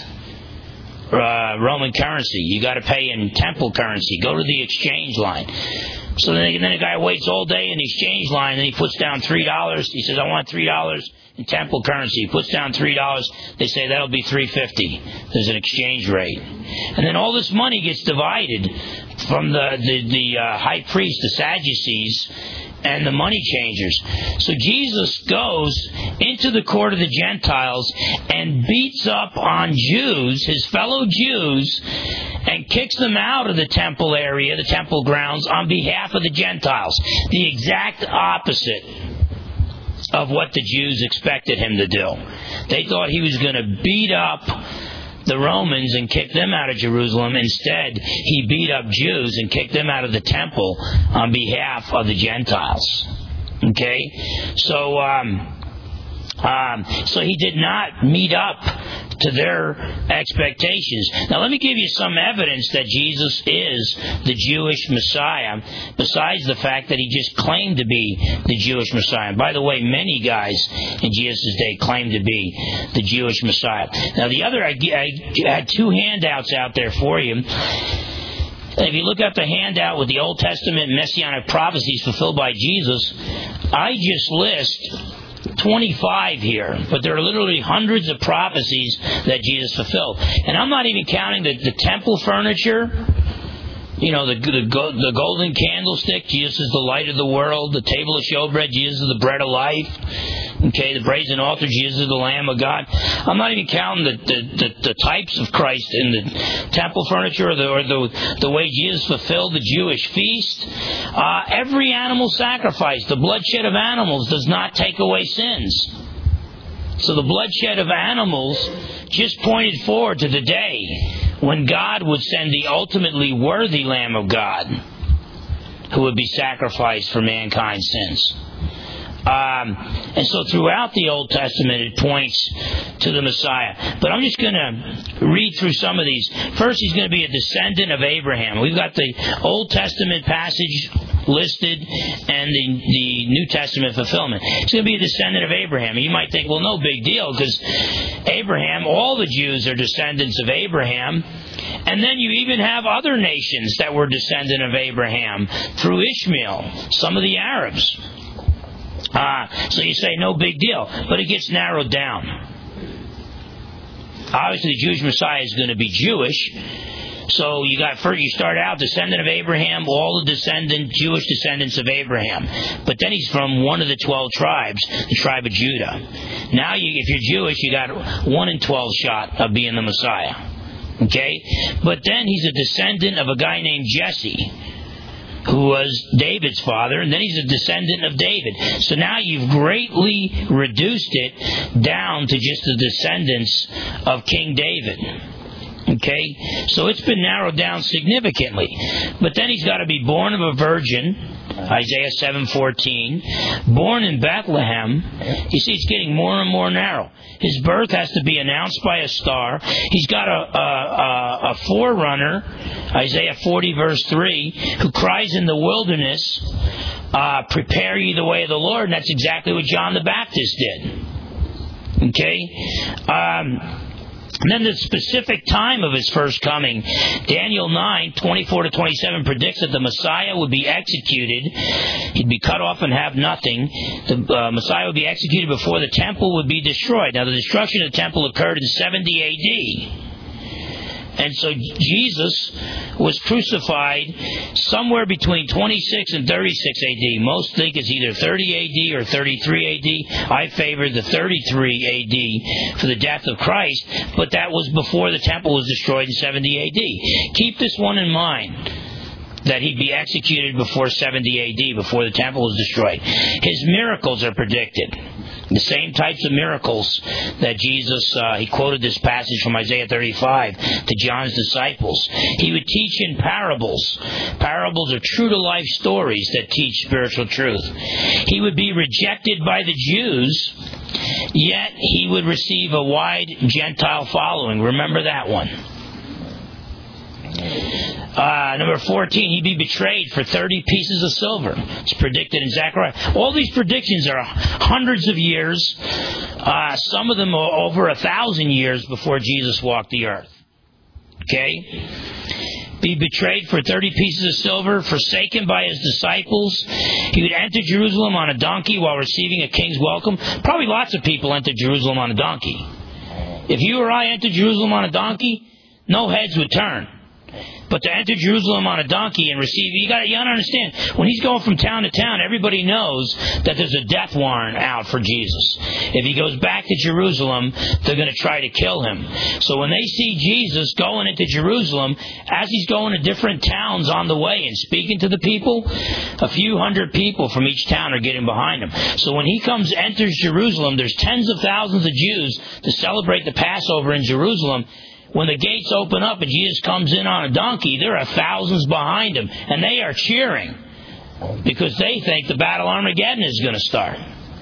uh, Roman currency. You got to pay in temple currency. Go to the exchange line. So then, then the guy waits all day in the exchange line, and he puts down three dollars. He says, I want three dollars in temple currency. He puts down three dollars. They say that'll be three fifty. There's an exchange rate. And then all this money gets divided from the, the, the uh, high priest, the Sadducees, and the money changers. So Jesus goes into the court of the Gentiles and beats up on Jews, his fellow Jews, and kicks them out of the temple area, the temple grounds, on behalf of the Gentiles. The exact opposite of what the Jews expected him to do. They thought he was going to beat up the Romans and kick them out of Jerusalem. Instead, he beat up Jews and kicked them out of the temple on behalf of the Gentiles. Okay? So, um, um, so he did not meet up to their expectations. Now, let me give you some evidence that Jesus is the Jewish Messiah, besides the fact that he just claimed to be the Jewish Messiah. By the way, many guys in Jesus' day claimed to be the Jewish Messiah. Now, the other, I, I had two handouts out there for you. If you look at the handout with the Old Testament Messianic prophecies fulfilled by Jesus, I just list twenty-five here, but there are literally hundreds of prophecies that Jesus fulfilled. And I'm not even counting the, the temple furniture. You know, the, the the golden candlestick, Jesus is the light of the world. The table of showbread, Jesus is the bread of life. Okay, the brazen altar, Jesus is the Lamb of God. I'm not even counting the, the, the, the types of Christ in the temple furniture or the, or the, the way Jesus fulfilled the Jewish feast. Uh, every animal sacrifice, the bloodshed of animals, does not take away sins. So the bloodshed of animals just pointed forward to the day when God would send the ultimately worthy Lamb of God who would be sacrificed for mankind's sins. Um, and so throughout the Old Testament, it points to the Messiah. But I'm just going to read through some of these. First, he's going to be a descendant of Abraham. We've got the Old Testament passage listed and the, the New Testament fulfillment. He's going to be a descendant of Abraham. And you might think, well, no big deal, because Abraham, all the Jews are descendants of Abraham. And then you even have other nations that were descendant of Abraham through Ishmael, some of the Arabs. Uh, so you say, no big deal. But it gets narrowed down. Obviously, the Jewish Messiah is going to be Jewish. So you got first, you start out descendant of Abraham, all the descendant, Jewish descendants of Abraham. But then he's from one of the twelve tribes, the tribe of Judah. Now, you, if you're Jewish, you got one in twelve shot of being the Messiah. Okay? But then he's a descendant of a guy named Jesse, who was David's father, and then he's a descendant of David. So now you've greatly reduced it down to just the descendants of King David. Okay? So it's been narrowed down significantly. But then he's got to be born of a virgin, Isaiah seven fourteen, born in Bethlehem. You see, it's getting more and more narrow. His birth has to be announced by a star. He's got a, a, a forerunner, Isaiah forty verse three, who cries in the wilderness, uh, prepare ye the way of the Lord. And that's exactly what John the Baptist did. Okay? Um... And then the specific time of his first coming, Daniel nine, twenty-four to twenty-seven predicts that the Messiah would be executed. He'd be cut off and have nothing. The uh, Messiah would be executed before the temple would be destroyed. Now, the destruction of the temple occurred in seventy A D. And so Jesus was crucified somewhere between twenty-six and thirty-six A D. Most think it's either thirty A D or thirty-three A D. I favor the thirty-three A D for the death of Christ, but that was before the temple was destroyed in seventy A D. Keep this one in mind, that he'd be executed before seventy A D, before the temple was destroyed. His miracles are predicted. The same types of miracles that Jesus, uh, he quoted this passage from Isaiah thirty-five to John's disciples. He would teach in parables. Parables are true-to-life stories that teach spiritual truth. He would be rejected by the Jews, yet he would receive a wide Gentile following. Remember that one. Uh, number fourteen, he'd be betrayed for thirty pieces of silver. It's predicted in Zechariah. All these predictions are hundreds of years. Uh, some of them are over a thousand years before Jesus walked the earth. Okay? Be betrayed for thirty pieces of silver, forsaken by his disciples. He would enter Jerusalem on a donkey while receiving a king's welcome. Probably lots of people enter Jerusalem on a donkey. If you or I entered Jerusalem on a donkey, no heads would turn. But to enter Jerusalem on a donkey and receive, you got you got to understand, when he's going from town to town, everybody knows that there's a death warrant out for Jesus. If he goes back to Jerusalem, they're going to try to kill him. So when they see Jesus going into Jerusalem, as he's going to different towns on the way and speaking to the people, a few hundred people from each town are getting behind him. So when he comes, enters Jerusalem, there's tens of thousands of Jews to celebrate the Passover in Jerusalem. When the gates open up and Jesus comes in on a donkey, there are thousands behind him, and they are cheering because they think the Battle of Armageddon is going to start.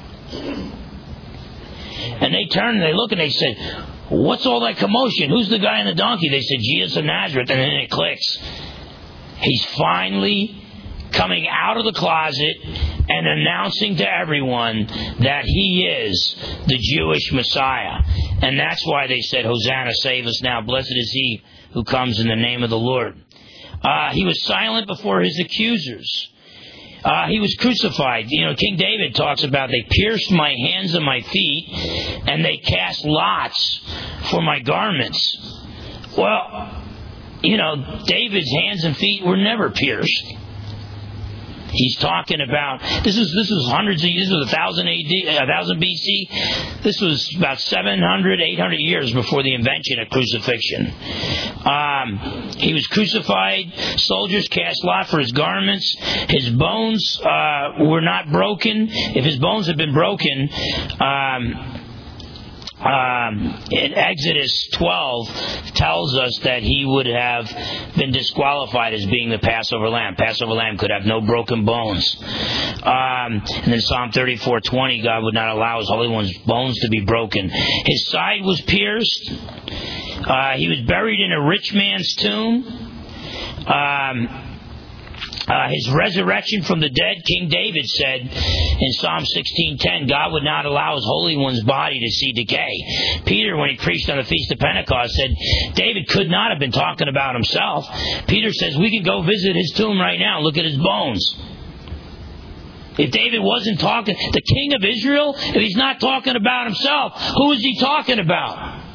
And they turn and they look and they say, what's all that commotion? Who's the guy on the donkey? They said, Jesus of Nazareth, and then it clicks. He's finally coming out of the closet and announcing to everyone that he is the Jewish Messiah. And that's why they said, Hosanna, save us now. Blessed is he who comes in the name of the Lord. Uh, he was silent before his accusers. Uh, he was crucified. You know, King David talks about, they pierced my hands and my feet, and they cast lots for my garments. Well, you know, David's hands and feet were never pierced. He's talking about, this is this was hundreds of years, this was one thousand A D, one thousand B C. This was about seven hundred, eight hundred years before the invention of crucifixion. Um, he was crucified. Soldiers cast lot for his garments. His bones uh, were not broken. If his bones had been broken, um, Um, in Exodus twelve tells us that he would have been disqualified as being the Passover lamb. Passover lamb could have no broken bones. Um, and then Psalm thirty-four twenty, God would not allow his Holy One's bones to be broken. His side was pierced. Uh, he was buried in a rich man's tomb. Um, Uh, his resurrection from the dead, King David said in Psalm sixteen ten, God would not allow his Holy One's body to see decay. Peter, when he preached on the Feast of Pentecost, said David could not have been talking about himself. Peter says we can go visit his tomb right now and look at his bones. If David wasn't talking, the King of Israel, if he's not talking about himself, who is he talking about?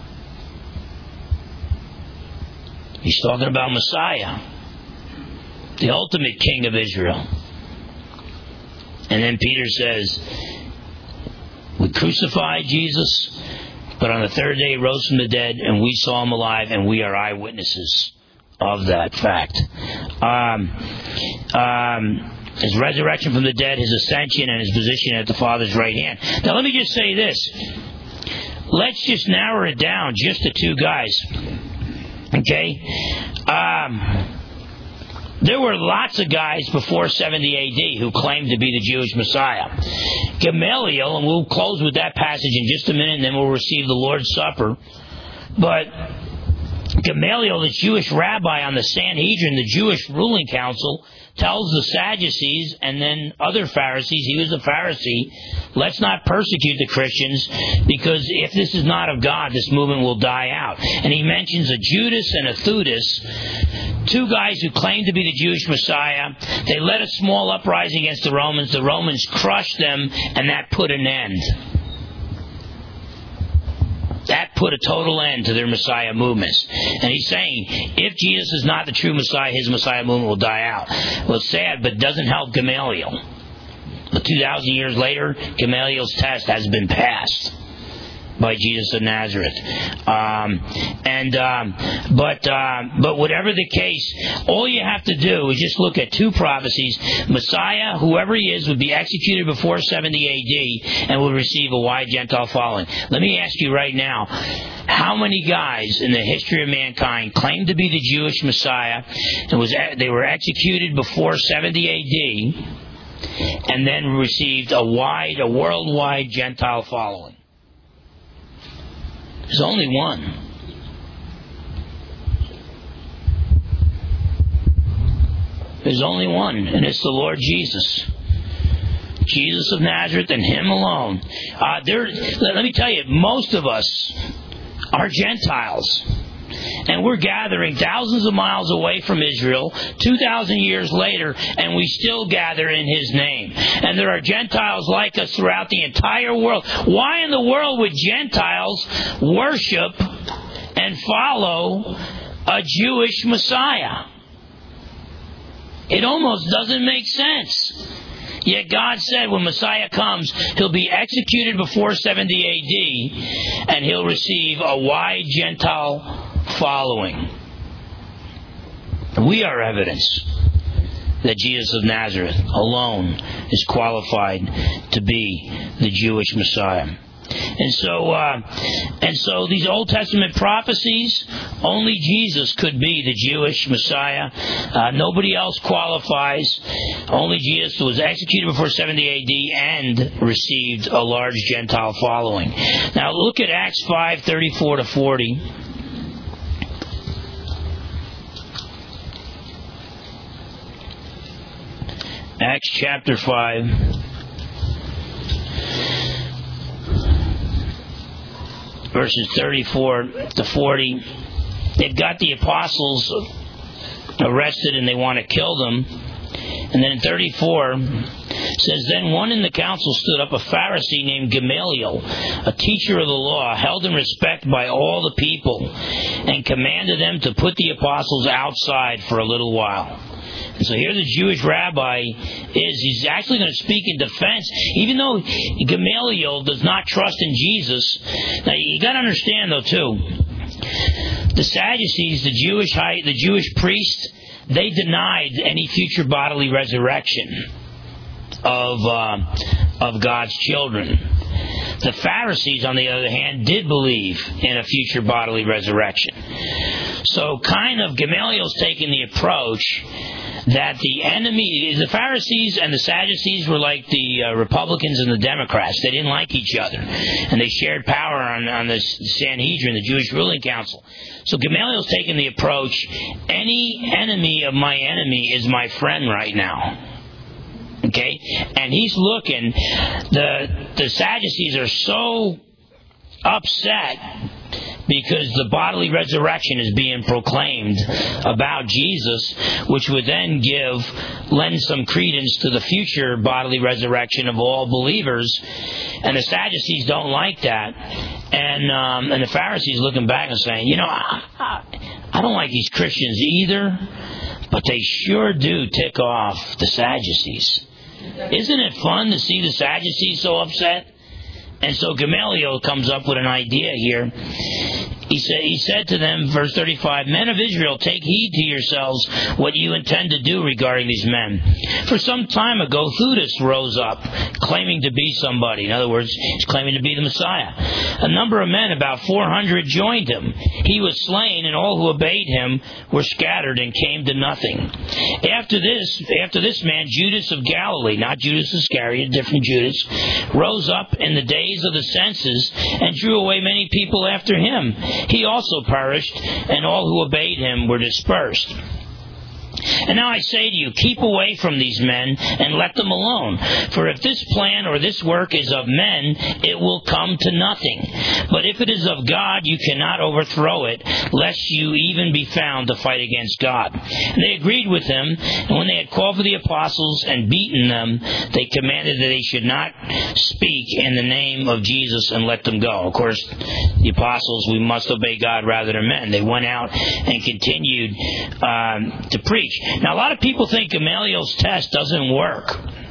He's talking about Messiah, the ultimate King of Israel. And then Peter says, we crucified Jesus, but on the third day he rose from the dead, and we saw him alive, and we are eyewitnesses of that fact. Um, um, his resurrection from the dead, his ascension, and his position at the Father's right hand. Now let me just say this. Let's just narrow it down just to two guys. Okay? Um... There were lots of guys before seventy A D who claimed to be the Jewish Messiah. Gamaliel, and we'll close with that passage in just a minute, and then we'll receive the Lord's Supper. But Gamaliel, the Jewish rabbi on the Sanhedrin, the Jewish ruling council, tells the Sadducees and then other Pharisees, he was a Pharisee, let's not persecute the Christians, because if this is not of God, this movement will die out. And he mentions a Judas and a Theudas, two guys who claimed to be the Jewish Messiah. They led a small uprising against the Romans. The Romans crushed them, and that put an end. That put a total end to their Messiah movements. And he's saying, if Jesus is not the true Messiah, his Messiah movement will die out. Well, it's sad, but it doesn't help Gamaliel. But two thousand years later, Gamaliel's test has been passed by Jesus of Nazareth. Um, and um, but uh, but whatever the case, all you have to do is just look at two prophecies. Messiah, whoever he is, would be executed before seventy A D and would receive a wide Gentile following. Let me ask you right now, how many guys in the history of mankind claimed to be the Jewish Messiah and was they were executed before seventy A D and then received a wide, a worldwide Gentile following? There's only one. There's only one, and it's the Lord Jesus. Jesus of Nazareth and him alone. Uh, there, let me tell you, most of us are Gentiles. And we're gathering thousands of miles away from Israel, two thousand years later, and we still gather in his name. And there are Gentiles like us throughout the entire world. Why in the world would Gentiles worship and follow a Jewish Messiah? It almost doesn't make sense. Yet God said when Messiah comes, he'll be executed before seventy A D, and he'll receive a wide Gentile following. We are evidence that Jesus of Nazareth alone is qualified to be the Jewish Messiah. And so, uh, and so these Old Testament prophecies, only Jesus could be the Jewish Messiah. Uh, nobody else qualifies. Only Jesus was executed before seventy A D and received a large Gentile following. Now look at Acts five thirty-four to forty. Acts chapter five. Verses thirty-four to forty. They've got the apostles arrested and they want to kill them. And then in thirty-four, it says, Then one in the council stood up, a Pharisee named Gamaliel, a teacher of the law, held in respect by all the people, and commanded them to put the apostles outside for a little while. And so here the Jewish rabbi is, he's actually going to speak in defense, even though Gamaliel does not trust in Jesus. Now, you got to understand, though, too, the Sadducees, the Jewish high, the Jewish priests, they denied any future bodily resurrection of uh, of God's children. The Pharisees, on the other hand, did believe in a future bodily resurrection. So, kind of, Gamaliel's taking the approach that the enemy, the Pharisees and the Sadducees were like the uh, Republicans and the Democrats. They didn't like each other. And they shared power on, on the Sanhedrin, the Jewish ruling council. So Gamaliel's taking the approach, any enemy of my enemy is my friend right now. Okay? And he's looking, the, the Sadducees are so upset because the bodily resurrection is being proclaimed about Jesus, which would then give, lend some credence to the future bodily resurrection of all believers. And the Sadducees don't like that. And um, and the Pharisees looking back and saying, you know, I, I, I don't like these Christians either, but they sure do tick off the Sadducees. Isn't it fun to see the Sadducees so upset? And so Gamaliel comes up with an idea here. He He said, he said to them, verse thirty-five, Men of Israel, take heed to yourselves what you intend to do regarding these men. For some time ago, Theudas rose up, claiming to be somebody. In other words, he's claiming to be the Messiah. A number of men, about four hundred, joined him. He was slain, and all who obeyed him were scattered and came to nothing. After this, after this man, Judas of Galilee, not Judas Iscariot, different Judas, rose up in the days of the census and drew away many people after him. He also perished, and all who obeyed him were dispersed. And now I say to you, keep away from these men and let them alone. For if this plan or this work is of men, it will come to nothing. But if it is of God, you cannot overthrow it, lest you even be found to fight against God. And they agreed with him, and when they had called for the apostles and beaten them, they commanded that they should not speak in the name of Jesus and let them go. Of course, the apostles, we must obey God rather than men. They went out and continued um, to preach. Now, a lot of people think Gamaliel's test doesn't work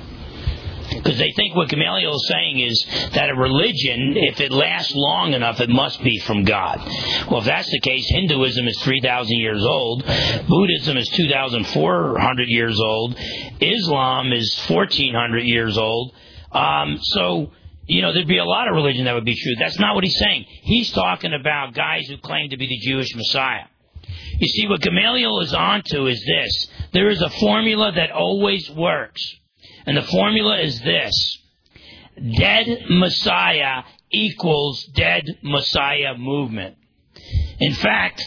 because they think what Gamaliel is saying is that a religion, if it lasts long enough, it must be from God. Well, if that's the case, Hinduism is three thousand years old, Buddhism is two thousand four hundred years old, Islam is fourteen hundred years old. Um, so, you know, there'd be a lot of religion that would be true. That's not what he's saying. He's talking about guys who claim to be the Jewish Messiah. You see, what Gamaliel is onto is this. There is a formula that always works. And the formula is this. Dead Messiah equals dead Messiah movement. In fact,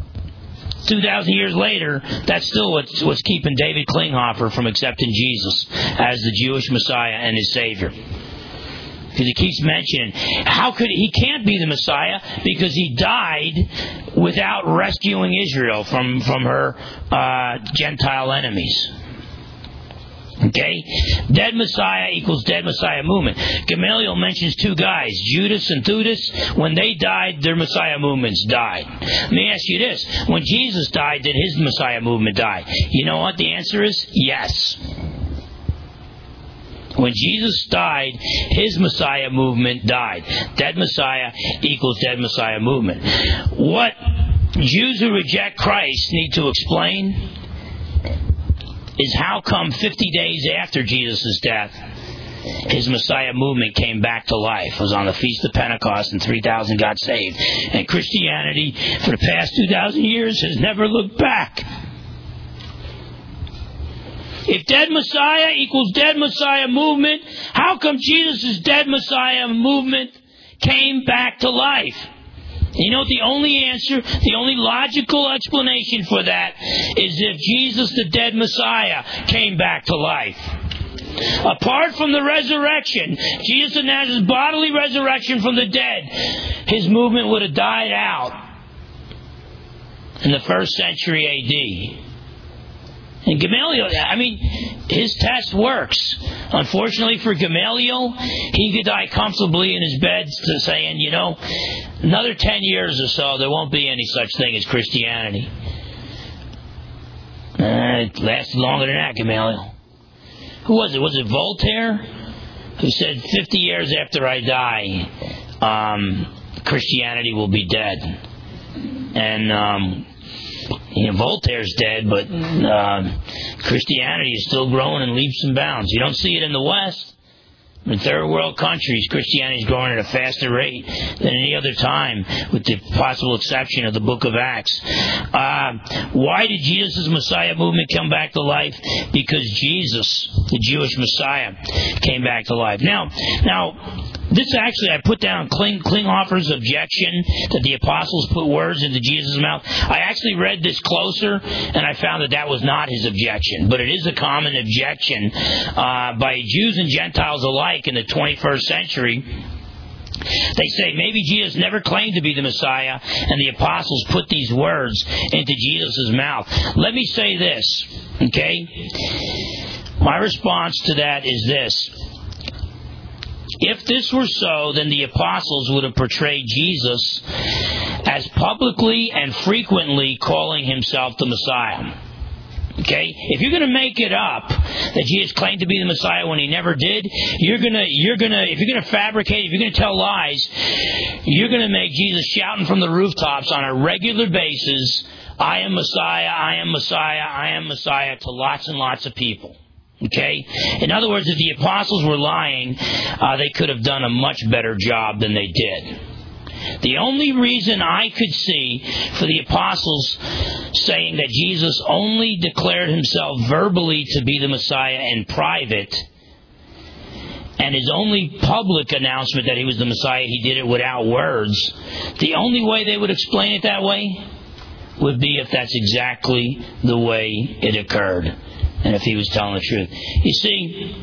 two thousand years later, that's still what's, what's keeping David Klinghoffer from accepting Jesus as the Jewish Messiah and his Savior. Because he keeps mentioning, how could he can't be the Messiah because he died without rescuing Israel from from her uh, Gentile enemies. Okay, dead Messiah equals dead Messiah movement. Gamaliel mentions two guys, Judas and Theudas. When they died, their Messiah movements died. Let me ask you this: when Jesus died, did his Messiah movement die? You know what the answer is? Yes. When Jesus died, his Messiah movement died. Dead Messiah equals dead Messiah movement. What Jews who reject Christ need to explain is how come fifty days after Jesus' death, his Messiah movement came back to life. It was on the Feast of Pentecost and three thousand got saved. And Christianity, for the past two thousand years, has never looked back. If dead Messiah equals dead Messiah movement, how come Jesus' dead Messiah movement came back to life? You know, the only answer, the only logical explanation for that is if Jesus, the dead Messiah, came back to life. Apart from the resurrection, Jesus of Nazareth's bodily resurrection from the dead, his movement would have died out in the first century A D. And Gamaliel, I mean, his test works. Unfortunately for Gamaliel, he could die comfortably in his bed to saying, you know, another ten years or so, there won't be any such thing as Christianity. Uh, it lasted longer than that, Gamaliel. Who was it? Was it Voltaire? Who said, fifty years after I die, um, Christianity will be dead. And, um... You know, Voltaire's dead, but uh, Christianity is still growing in leaps and bounds. You don't see it in the West. In third world countries, Christianity is growing at a faster rate than any other time, with the possible exception of the book of Acts. Uh, why did Jesus' Messiah movement come back to life? Because Jesus, the Jewish Messiah, came back to life. Now, now. This actually, I put down Kling, Klinghoffer's objection that the apostles put words into Jesus' mouth. I actually read this closer, and I found that that was not his objection. But it is a common objection uh, by Jews and Gentiles alike in the twenty-first century. They say maybe Jesus never claimed to be the Messiah, and the apostles put these words into Jesus' mouth. Let me say this, okay? My response to that is this. If this were so, then the apostles would have portrayed Jesus as publicly and frequently calling himself the Messiah. Okay? If you're going to make it up that Jesus claimed to be the Messiah when he never did, you're going to, you're going to, if you're going to fabricate, if you're going to tell lies, you're going to make Jesus shouting from the rooftops on a regular basis, I am Messiah, I am Messiah, I am Messiah, to lots and lots of people. Okay? In other words, if the apostles were lying, uh, they could have done a much better job than they did. The only reason I could see for the apostles saying that Jesus only declared himself verbally to be the Messiah in private, and his only public announcement that he was the Messiah, he did it without words, the only way they would explain it that way would be if that's exactly the way it occurred, and if he was telling the truth. You see,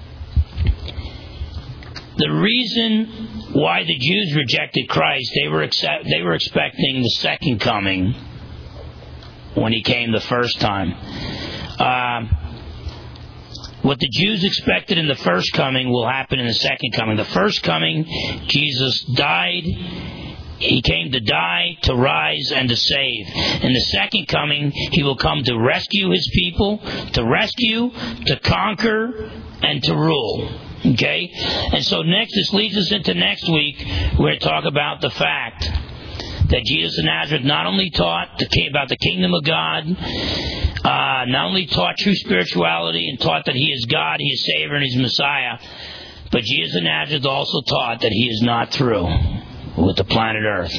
the reason why the Jews rejected Christ, they were accept, they were expecting the second coming when he came the first time. Uh, what the Jews expected in the first coming will happen in the second coming. The first coming, Jesus died. He came to die, to rise, and to save. In the second coming, he will come to rescue his people, to rescue, to conquer, and to rule. Okay? And so next, this leads us into next week. We're going to talk about the fact that Jesus of Nazareth not only taught the, about the kingdom of God, uh, not only taught true spirituality and taught that he is God, he is Savior, and he's Messiah, but Jesus of Nazareth also taught that he is not through with the planet Earth.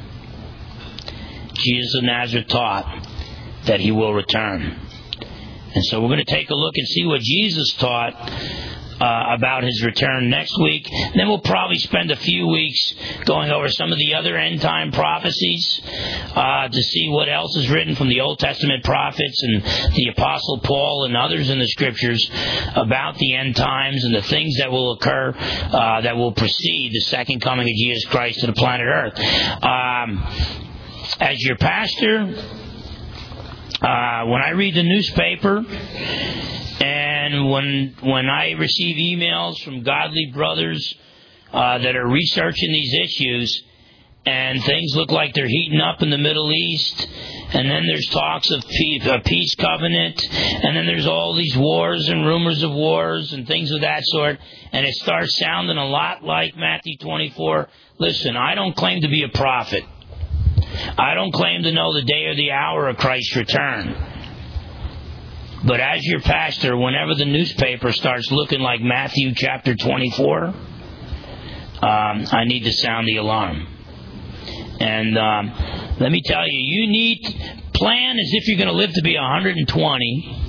Jesus of Nazareth taught that he will return. And so we're going to take a look and see what Jesus taught Uh, about his return next week. Then we'll probably spend a few weeks going over some of the other end-time prophecies uh, to see what else is written from the Old Testament prophets and the Apostle Paul and others in the Scriptures about the end times and the things that will occur uh, that will precede the second coming of Jesus Christ to the planet Earth. Um, as your pastor, uh, when I read the newspaper, and when when I receive emails from godly brothers uh, that are researching these issues, and things look like they're heating up in the Middle East, and then there's talks of peace, a peace covenant, and then there's all these wars and rumors of wars and things of that sort, and it starts sounding a lot like Matthew twenty-four. Listen, I don't claim to be a prophet. I don't claim to know the day or the hour of Christ's return. But as your pastor, whenever the newspaper starts looking like Matthew chapter twenty-four, um, I need to sound the alarm. And um, let me tell you, you need plan as if you're going to live to be one hundred twenty,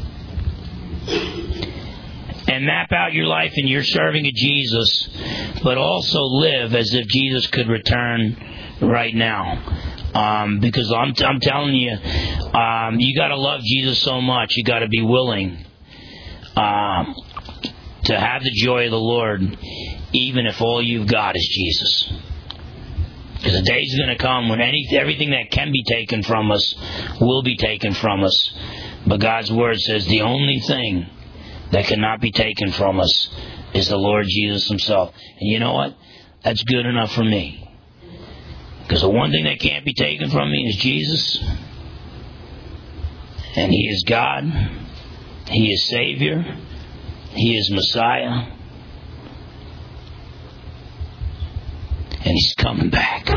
and map out your life and you're serving a Jesus, but also live as if Jesus could return right now. Um, because I'm, I'm telling you, um, you got to love Jesus so much. You got to be willing um, to have the joy of the Lord, even if all you've got is Jesus. Because the day's going to come when any everything that can be taken from us will be taken from us. But God's Word says the only thing that cannot be taken from us is the Lord Jesus Himself. And you know what? That's good enough for me. Because the one thing that can't be taken from me is Jesus. And He is God. He is Savior. He is Messiah. And He's coming back.